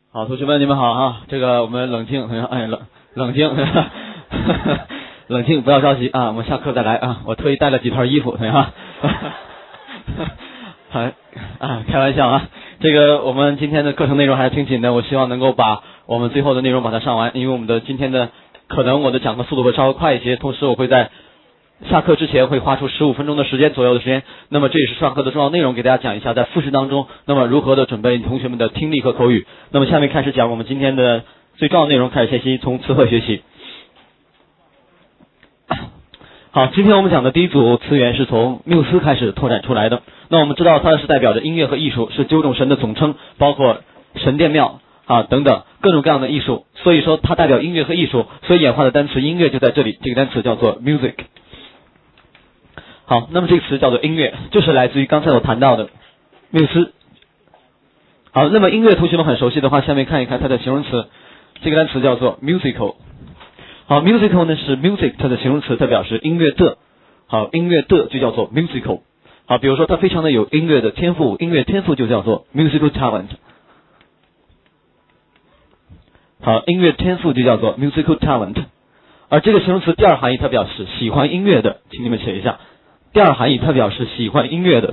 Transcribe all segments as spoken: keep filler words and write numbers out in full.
好，同学们，你们好啊！这个我们冷静，哎，冷冷静，冷静，不要着急啊！我们下课再来啊！我特意带了几套衣服，对吧？还啊，开玩笑啊！这个我们今天的课程内容还是挺紧的，我希望能够把我们最后的内容把它上完，因为我们的今天的可能我的讲课速度会稍微快一些，同时我会在下课之前会花出十五分钟的时间左右的时间，那么这也是上课的重要内容，给大家讲一下在复习当中，那么如何的准备同学们的听力和口语。那么下面开始讲我们今天的最重要的内容，开始学习从词汇学习。好，今天我们讲的第一组词源是从缪斯开始拓展出来的。那我们知道它是代表着音乐和艺术，是九种神的总称，包括神殿庙啊等等各种各样的艺术，所以说它代表音乐和艺术，所以演化的单词音乐就在这里，这个单词叫做 music。好，那么这个词叫做音乐，就是来自于刚才我谈到的缪斯。好，那么音乐同学们很熟悉的话，下面看一看它的形容词，这个单词叫做 musical。好 ，musical 呢是 music 它的形容词，它表示音乐的。好，音乐的就叫做 musical。好，比如说它非常的有音乐的天赋，音乐天赋就叫做 musical talent。好，音乐天赋就叫做 musical talent。而这个形容词第二含义，它表示喜欢音乐的，请你们写一下。第二含义，它表示喜欢音乐的。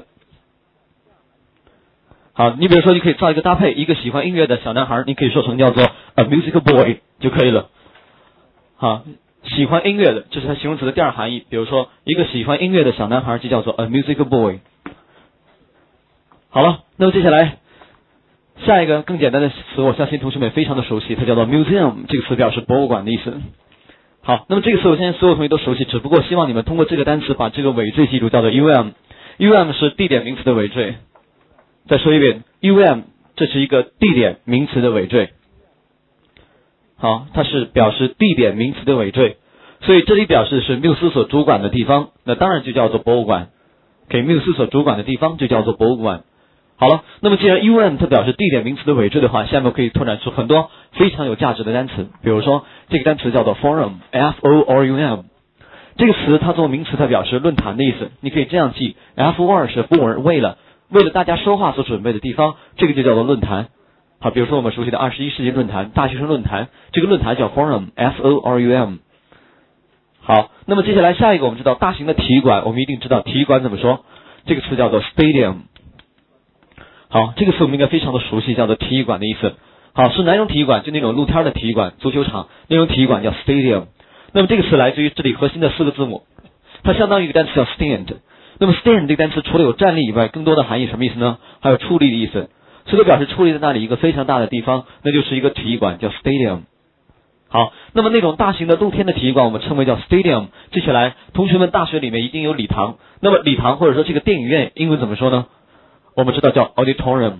好，你比如说，你可以造一个搭配，一个喜欢音乐的小男孩，你可以说成叫做 a musical boy 就可以了。好，喜欢音乐的，这是它形容词的第二含义。比如说，一个喜欢音乐的小男孩就叫做 a musical boy。好了，那么接下来下一个更简单的词，我相信同学们非常的熟悉，它叫做 museum， 这个词表示博物馆的意思。好，那么这个词我相信所有同学都熟悉，只不过希望你们通过这个单词把这个尾缀记住，叫做 um。um 是地点名词的尾缀。再说一遍 um 这是一个地点名词的尾缀。好，它是表示地点名词的尾缀，所以这里表示是缪斯所主管的地方，那当然就叫做博物馆。给缪斯所主管的地方就叫做博物馆。好了，那么既然 um 它表示地点名词的尾缀的话，下面可以拓展出很多非常有价值的单词。比如说这个单词叫做 forum， F O R U M。 这个词它做名词，它表示论坛的意思，你可以这样记， F O R 是 for 为了为了大家说话所准备的地方，这个就叫做论坛。好，比如说我们熟悉的二十一世纪论坛，大学生论坛，这个论坛叫 forum， F O R U M。 好，那么接下来下一个我们知道大型的体育馆，我们一定知道体育馆怎么说，这个词叫做 stadium。 好，这个词我们应该非常的熟悉，叫做体育馆的意思。好，是哪种体育馆？就那种露天的体育馆，足球场那种体育馆叫 stadium。 那么这个词来自于这里核心的四个字母，它相当于一个单词叫 stand。 那么 stand 这个单词除了有站立以外，更多的含义什么意思呢？还有矗立的意思，所以表示矗立在那里一个非常大的地方，那就是一个体育馆，叫 stadium。 好，那么那种大型的露天的体育馆我们称为叫 stadium。 记起来，同学们大学里面一定有礼堂，那么礼堂或者说这个电影院英文怎么说呢？我们知道叫 auditorium。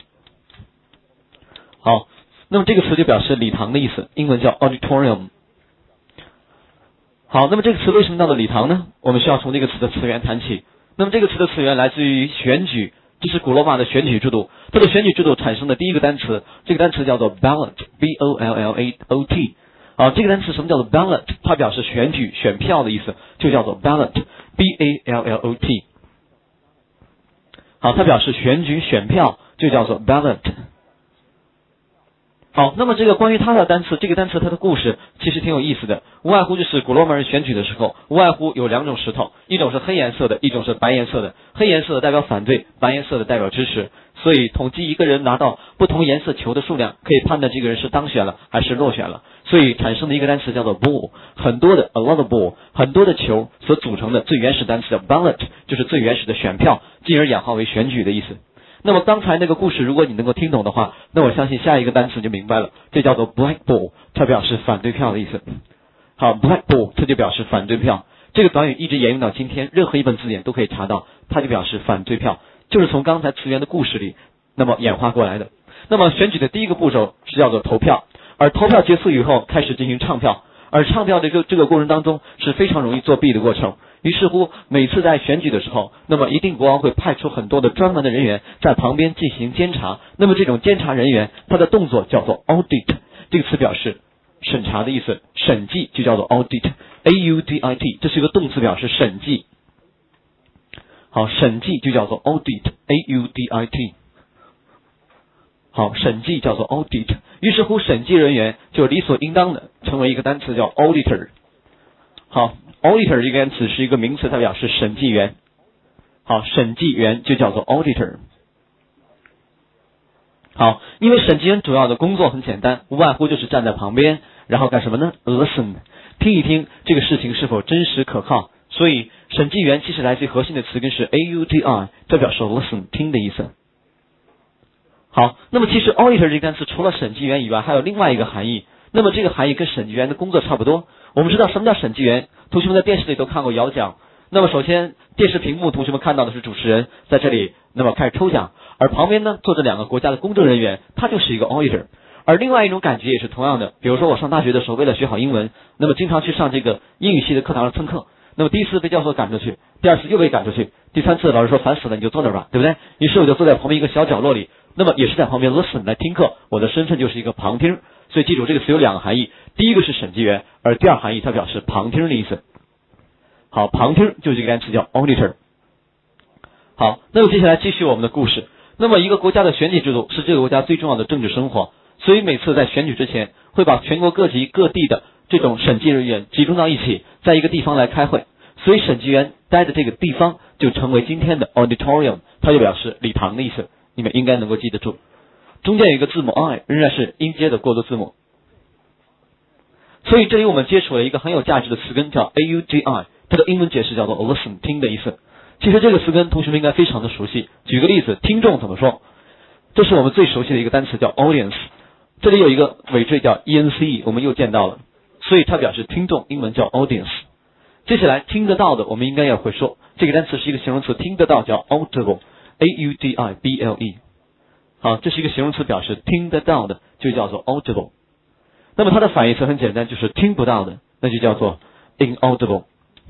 好，那么这个词就表示礼堂的意思，英文叫 auditorium。 好，那么这个词为什么叫做礼堂呢？我们需要从这个词的词源谈起。那么这个词的词源来自于选举，这是古罗马的选举制度，它的选举制度产生的第一个单词，这个单词叫做 ballot， B O L L A O T。 好，这个单词什么叫做 ballot？ 它表示选举选票的意思，就叫做 ballot， B A L L O T。 好，它表示选举选票就叫做 ballot。 好，那么这个关于它的单词，这个单词它的故事其实挺有意思的，无外乎就是古罗马人选举的时候，无外乎有两种石头，一种是黑颜色的，一种是白颜色的。黑颜色的代表反对，白颜色的代表支持，所以统计一个人拿到不同颜色球的数量，可以判断这个人是当选了还是落选了，所以产生的一个单词叫做 ball， 很多的 a lot of ball， 很多的球所组成的最原始单词叫 ballot， 就是最原始的选票，进而演化为选举的意思。那么刚才那个故事如果你能够听懂的话，那我相信下一个单词就明白了，这叫做 black ball， 它表示反对票的意思。好， black ball 这就表示反对票，这个短语一直沿用到今天，任何一本字典都可以查到，它就表示反对票，就是从刚才词源的故事里那么演化过来的。那么选举的第一个步骤是叫做投票，而投票结束以后开始进行唱票，而唱票的这个这个过程当中是非常容易作弊的过程。于是乎每次在选举的时候，那么一定国王会派出很多的专门的人员在旁边进行监察，那么这种监察人员他的动作叫做 audit， 这个词表示审查的意思，审计就叫做 audit， A U D I T， 这是一个动词表示审计。好，审计就叫做 audit， A U D I T。 好，审计叫做 audit， 于是乎审计人员就理所应当的成为一个单词叫 auditor。好 ，auditor 这个单词是一个名词，它表示审计员。好，审计员就叫做 auditor。好，因为审计员主要的工作很简单，无外乎就是站在旁边，然后干什么呢 ？Listen， 听一听这个事情是否真实可靠。所以审计员其实来自于核心的词根是 audi， 这表示 listen 听的意思。好，那么其实 auditor 这个单词除了审计员以外，还有另外一个含义。那么这个含义跟审计员的工作差不多。我们知道什么叫审计员，同学们在电视里都看过摇奖。那么首先电视屏幕同学们看到的是主持人在这里那么开始抽奖，而旁边呢坐着两个国家的公证人员，他就是一个 auditor。而另外一种感觉也是同样的，比如说我上大学的时候为了学好英文，那么经常去上这个英语系的课堂上蹭课，那么第一次被教授赶出去，第二次又被赶出去，第三次老师说烦死了你就坐那儿吧，对不对？于是我就坐在旁边一个小角落里，那么也是在旁边 listen 来听课，我的身份就是一个旁听。所以记住这个词有两个含义，第一个是审计员，而第二含义它表示旁听的意思。好，旁听就是这个单词叫 auditor。好，那么接下来继续我们的故事。那么一个国家的选举制度是这个国家最重要的政治生活，所以每次在选举之前会把全国各级各地的这种审计人员集中到一起，在一个地方来开会，所以审计员待的这个地方就成为今天的 auditorium， 它就表示礼堂的意思，你们应该能够记得住。中间有一个字母 I， 仍然是音阶的过渡字母。所以这里我们接触了一个很有价值的词根叫 audi， 它的英文解释叫做 listen 听的意思。其实这个词根同学们应该非常的熟悉。举个例子，听众怎么说？这是我们最熟悉的一个单词叫 audience， 这里有一个尾缀叫 ence， 我们又见到了，所以它表示听众，英文叫 audience。接下来听得到的我们应该也会说，这个单词是一个形容词，听得到叫 audible， A U D I B L E。 好，这是一个形容词，表示听得到的就叫做 audible。 那么它的反义词很简单，就是听不到的，那就叫做 inaudible。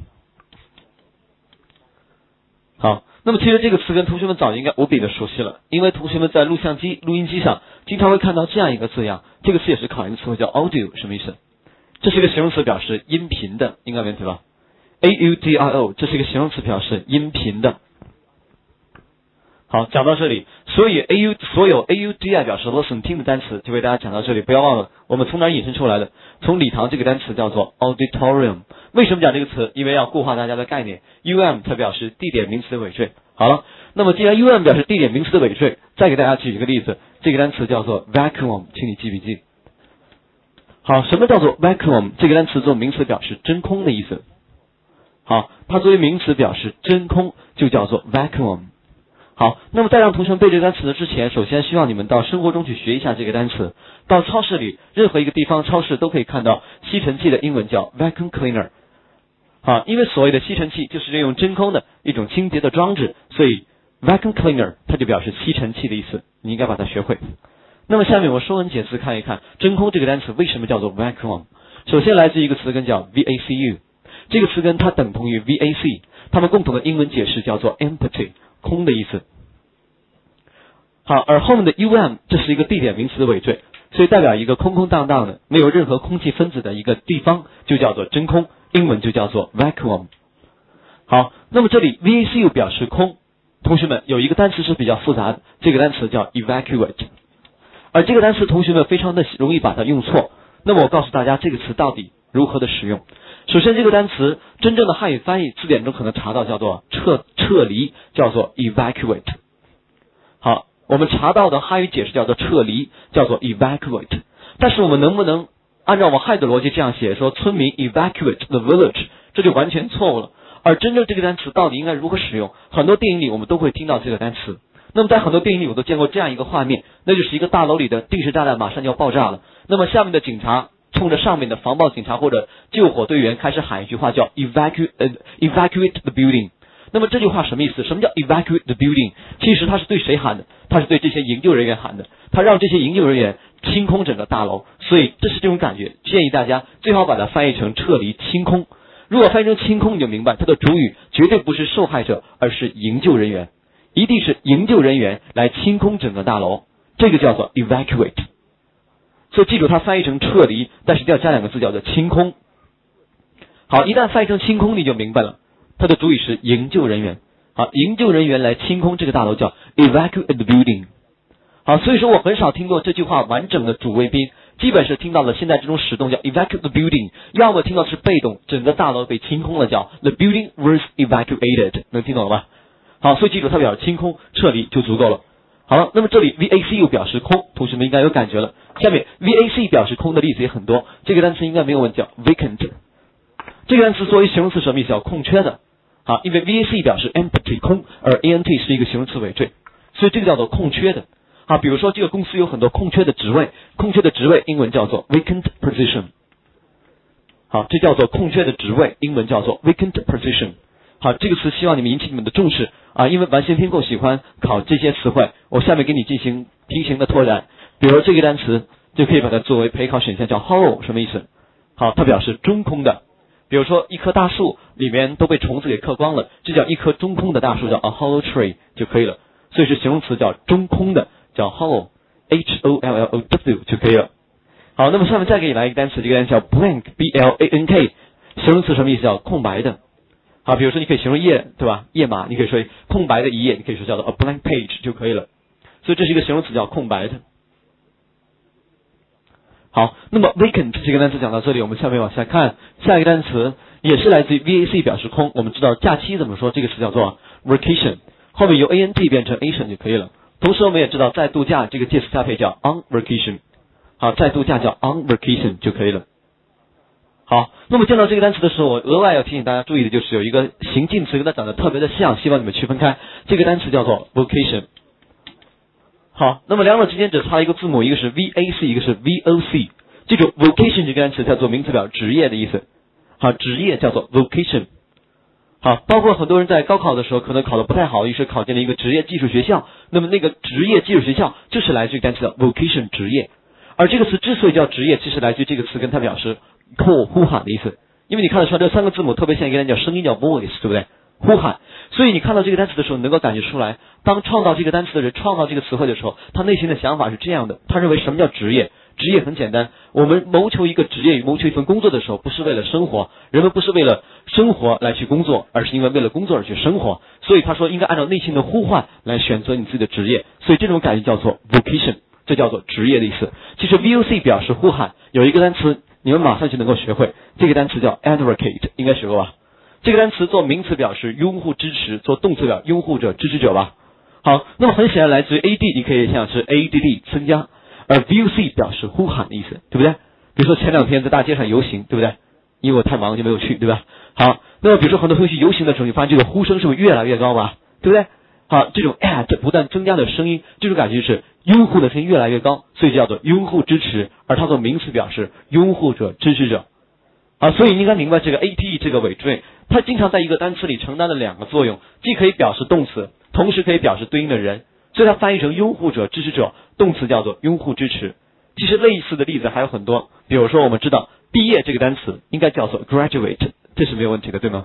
好，那么其实这个词根同学们早就应该无比的熟悉了，因为同学们在录像机、录音机上经常会看到这样一个字样，这个词也是考研词汇叫 audio， 什么意思？这是一个形容词，表示音频的，应该没问题吧？ A U D I O， 这是一个形容词，表示音频的。好，讲到这里，所以 A U 所有 A U D I 表示 listen 听的单词就为大家讲到这里。不要忘了我们从哪儿引申出来的，从礼堂这个单词叫做 auditorium。 为什么讲这个词？因为要固化大家的概念， U M 它表示地点名词的尾缀。好了，那么既然 U M 表示地点名词的尾缀，再给大家举一个例子，这个单词叫做 vacuum， 请你记笔记。好，什么叫做 vacuum？ 这个单词做名词表示真空的意思。好，它作为名词表示真空就叫做 vacuum。好，那么在让同学们背这个单词之前，首先希望你们到生活中去学一下这个单词。到超市里，任何一个地方超市都可以看到吸尘器的英文叫 vacuum cleaner。好，因为所谓的吸尘器就是利用真空的一种清洁的装置，所以 vacuum cleaner 它就表示吸尘器的意思，你应该把它学会。那么下面我说文解字看一看，真空这个单词为什么叫做 vacuum。首先来自一个词根叫 V A C U， 这个词根它等同于 V A C， 它们共同的英文解释叫做 empty， 空的意思。好，而后面的 U M 这是一个地点名词的尾缀，所以代表一个空空荡荡的没有任何空气分子的一个地方就叫做真空，英文就叫做 vacuum。 好，那么这里 V A C U 表示空，同学们有一个单词是比较复杂的，这个单词叫 evacuate， 而这个单词同学们非常的容易把它用错。那么我告诉大家这个词到底如何的使用。首先这个单词真正的汉语翻译字典中可能查到叫做撤撤离，叫做 evacuate。 好，我们查到的汉语解释叫做撤离，叫做 evacuate。 但是我们能不能按照我们汉语的逻辑这样写，说村民 evacuate the village， 这就完全错误了。而真正这个单词到底应该如何使用，很多电影里我们都会听到这个单词。那么在很多电影里我都见过这样一个画面，那就是一个大楼里的定时炸弹马上就要爆炸了，那么下面的警察冲着上面的防暴警察或者救火队员开始喊一句话叫 evacuate、呃、evacuate the building。 那么这句话什么意思？什么叫 evacuate the building？ 其实他是对谁喊的？他是对这些营救人员喊的，他让这些营救人员清空整个大楼，所以这是这种感觉。建议大家最好把它翻译成撤离清空。如果翻译成清空，你就明白它的主语绝对不是受害者，而是营救人员，一定是营救人员来清空整个大楼，这个叫做 evacuate。 所以记住它翻译成撤离，但是一定要加两个字叫做清空。好，一旦翻译成清空你就明白了，它的主语是营救人员。好，营救人员来清空这个大楼叫 evacuate the building。 好，所以说我很少听过这句话完整的主谓宾，基本是听到了现在这种使动叫 evacuate the building， 要么听到是被动，整个大楼被清空了叫 the building was evacuated， 能听懂了吧？好，所以记住它表示清空撤离就足够了。好了，那么这里 V A C 又表示空，同学们应该有感觉了。下面 V A C 表示空的例子也很多，这个单词应该没有问题，叫 vacant。这个单词作为形容词什么意思？叫空缺的。好，因为 V A C 表示 empty 空，而 A N T 是一个形容词尾缀，所以这个叫做空缺的。好，比如说这个公司有很多空缺的职位，空缺的职位英文叫做 vacant position。好，这叫做空缺的职位，英文叫做 vacant position。好，这个词希望你们引起你们的重视啊，因为完形填空喜欢考这些词汇，我下面给你进行题型的拓展。比如这个单词就可以把它作为陪考选项，叫 hollow， 什么意思？好，它表示中空的。比如说一棵大树里面都被虫子给嗑光了，这叫一棵中空的大树，叫 a hollow tree 就可以了。所以是形容词叫中空的，叫 hollow H O L L O W 就可以了。好，那么下面再给你来一个单词，这个单词叫 blank B L A N K， 形容词什么意思？叫空白的。好，比如说你可以形容页，对吧？页码，你可以说空白的一页，你可以说叫做 a blank page 就可以了。所以这是一个形容词叫空白的。好，那么 vacant 这个单词讲到这里，我们下面往下看，下一个单词也是来自于 V A C 表示空。我们知道假期怎么说？这个词叫做 vacation， 后面由 A N T 变成 ation 就可以了。同时我们也知道在度假这个介词搭配叫 on vacation， 好，在度假叫 on vacation 就可以了。好，那么见到这个单词的时候，我额外要提醒大家注意的就是有一个形近词跟它长得特别的像，希望你们区分开。这个单词叫做 vocation。好，那么两者之间只差一个字母，一个是 V A C， 一个是 V O C。记住 vocation 这个单词叫做名词表职业的意思。好，职业叫做 vocation。好，包括很多人在高考的时候可能考得不太好，于是考进了一个职业技术学校，那么那个职业技术学校就是来自于单词的 vocation 职业。而这个词之所以叫职业，其实来自于这个词跟它表示 call 呼喊的意思，因为你看得出来这三个字母特别像一个单词叫声音叫 voice， 对不对？呼喊。所以你看到这个单词的时候，能够感觉出来，当创造这个单词的人创造这个词汇的时候，他内心的想法是这样的，他认为什么叫职业？职业很简单，我们谋求一个职业，谋求一份工作的时候，不是为了生活，人们不是为了生活来去工作，而是因为为了工作而去生活。所以他说应该按照内心的呼唤来选择你自己的职业，所以这种感觉叫做 vocation， 这叫做职业的意思。其实 V O C 表示呼喊，有一个单词你们马上就能够学会，这个单词叫 advocate， 应该学过吧？这个单词做名词表示拥护支持，做动词表拥护者支持者吧。好，那么很显然来自于 A D， 你可以想是 A D D 增加，而 V O C 表示呼喊的意思，对不对？比如说前两天在大街上游行，对不对？因为我太忙就没有去，对吧？好，那么比如说很多同学去游行的时候，你发现这个呼声是不是越来越高吧？对不对？好，这种 at 不断增加的声音，这种感觉是拥护的声音越来越高，所以叫做拥护支持，而它做名词表示拥护者支持者。啊，所以你应该明白这个 A T E 这个尾缀，它经常在一个单词里承担了两个作用，既可以表示动词，同时可以表示对应的人，所以它翻译成拥护者支持者，动词叫做拥护支持。其实类似的例子还有很多，比如说我们知道毕业这个单词应该叫做 graduate， 这是没有问题的，对吗？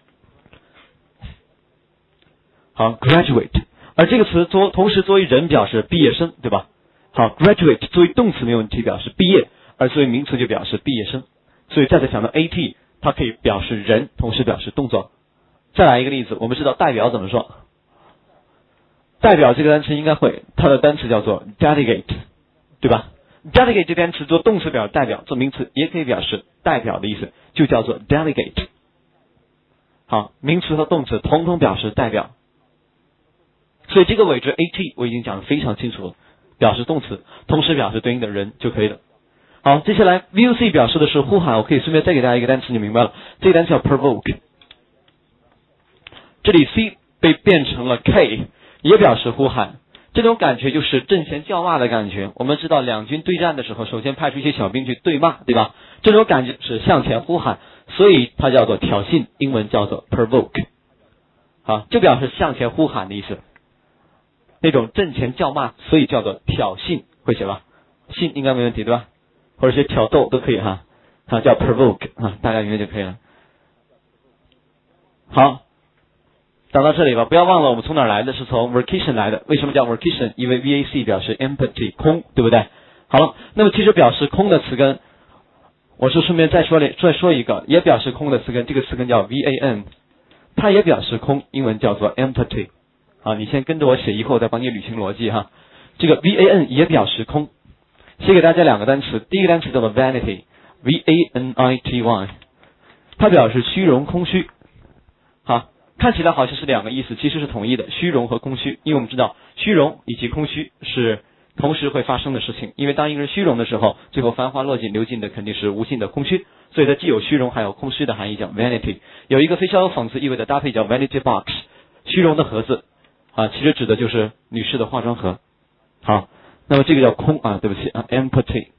好 graduate， 而这个词作同时作为人表示毕业生，对吧？好 graduate 作为动词没有问题，表示毕业，而作为名词就表示毕业生。所以再次想到 A T， 它可以表示人，同时表示动作。再来一个例子，我们知道代表怎么说？代表这个单词应该会，它的单词叫做 delegate， 对吧？ delegate 这个单词做动词表示代表，做名词也可以表示代表的意思，就叫做 delegate。好，名词和动词统统表示代表。所以这个尾缀 A T 我已经讲得非常清楚了，表示动词，同时表示对应的人就可以了。好，接下来 V O C 表示的是呼喊，我可以顺便再给大家一个单词，你明白了，这个单词叫 provoke。这里 C 被变成了 K， 也表示呼喊，这种感觉就是阵前叫骂的感觉。我们知道两军对战的时候，首先派出一些小兵去对骂，对吧？这种感觉是向前呼喊，所以它叫做挑衅，英文叫做 provoke。好，就表示向前呼喊的意思，那种阵前叫骂，所以叫做挑衅，会写吧？信应该没问题，对吧？或者是挑逗都可以哈，它叫 provoke 啊，大概明白就可以了。好，讲到这里吧，不要忘了我们从哪儿来的，是从 vacation 来的。为什么叫 vacation？ 因为 V A C 表示 empty 空，对不对？好了，那么其实表示空的词根，我是顺便再说再说一个，也表示空的词根，这个词根叫 V A N， 它也表示空，英文叫做 empty。啊，你先跟着我写，以后我再帮你捋清逻辑哈。 这个 V A N 也表示空。写给大家两个单词，第一个单词叫做 vanity，V A N I T Y， 它表示虚荣、空虚。好，看起来好像是两个意思，其实是统一的，虚荣和空虚。因为我们知道虚荣以及空虚是同时会发生的事情，因为当一个人虚荣的时候，最后繁华落尽，流尽的肯定是无尽的空虚，所以它既有虚荣还有空虚的含义，叫 vanity。有一个非常有讽刺意味的搭配叫 vanity box， 虚荣的盒子啊，其实指的就是女士的化妆盒。好，那么这个叫空啊，对不起啊 ，empty。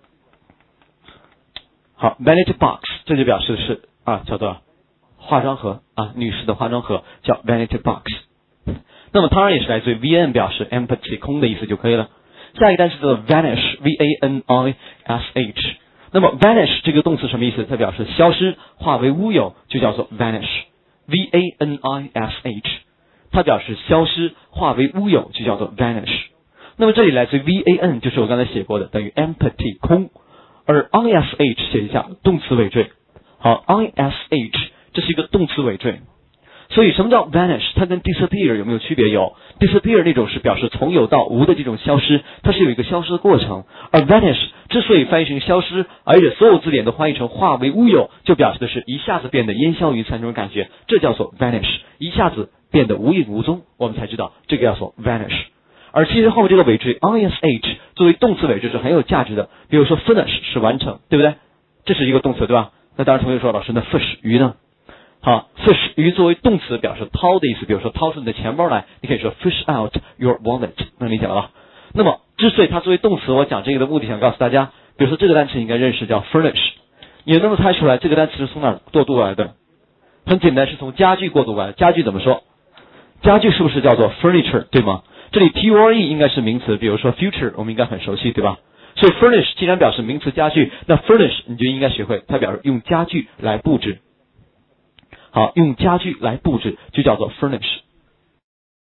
好 ，vanity box 这就表示的是啊，叫做化妆盒啊，女士的化妆盒叫 vanity box。那么当然也是来自于 V N 表示 empty 空的意思就可以了。下一个单词叫做 vanish，V A N I S H。那么 vanish 这个动词什么意思？它表示消失、化为乌有，就叫做 vanish，V A N I S H。它表示消失、化为乌有，就叫做 vanish。那么这里来自于 V A N， 就是我刚才写过的，等于 empty 空，而 I S H 写一下动词尾缀。好 ，I S H 这是一个动词尾缀。所以什么叫 vanish？ 它跟 disappear 有没有区别？有 disappear 那种是表示从有到无的这种消失，它是有一个消失的过程。而 vanish 之所以翻译成消失，而且所有字典都翻译成化为乌有，就表示的是一下子变得烟消云散这种感觉，这叫做 vanish， 一下子变得无影无踪，我们才知道这个叫做 vanish。而其实后面这个尾缀 I S H 作为动词尾缀是很有价值的，比如说 finish 是完成，对不对？这是一个动词，对吧？那当然同学说，老师那 fish 鱼呢？好 ，fish 鱼作为动词表示掏的意思，比如说掏出你的钱包来，你可以说 fish out your wallet， 能理解了吧？那么之所以它作为动词，我讲这个的目的想告诉大家，比如说这个单词应该认识叫 furnish， 你能不能猜出来这个单词是从哪儿过渡过来的？很简单，是从家具过渡过来。家具怎么说？家具是不是叫做 furniture， 对吗？这里 P U R E 应该是名词，比如说 future 我们应该很熟悉，对吧？所以 furnish 既然表示名词家具，那 furnish 你就应该学会，它表示用家具来布置。好，用家具来布置就叫做 furnish。